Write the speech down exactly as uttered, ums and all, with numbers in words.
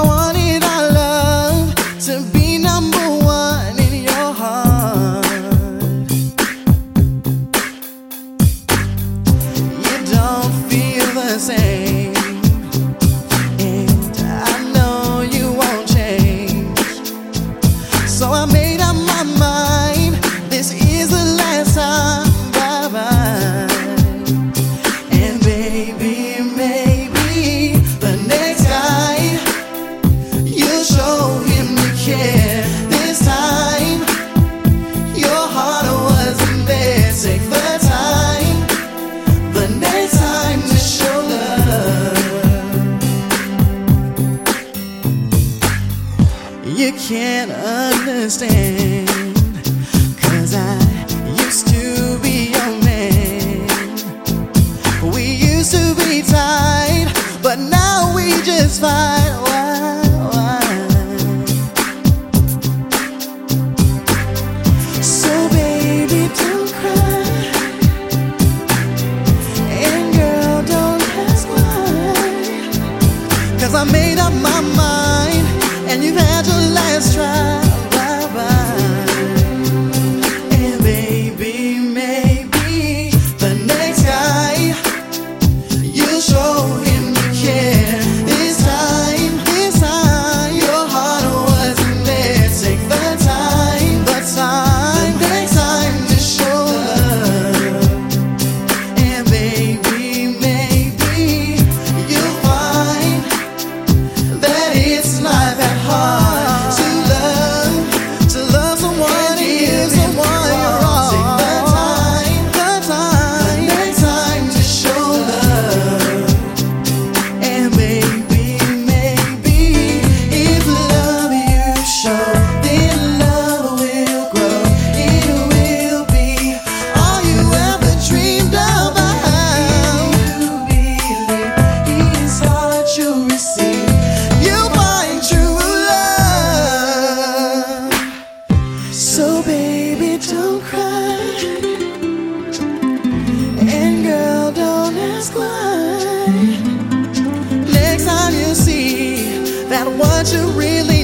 wanted our love to be number one in your heart. You don't feel the same, and I know you won't change. So I made up my mind, this is the last time. Bye-bye. And baby, maybe the next guy, you'll show him you care. This time your heart wasn't there. Take the time, the next time, to show love. You can't understand, 'cause I used to be your man. We used to be tight, but now we just fight. Why, why? So baby, don't cry, and girl, don't ask why. 'Cause I made up my mind, and you've had your last try. So baby, don't cry, and girl, don't ask why. Next time you see that what you really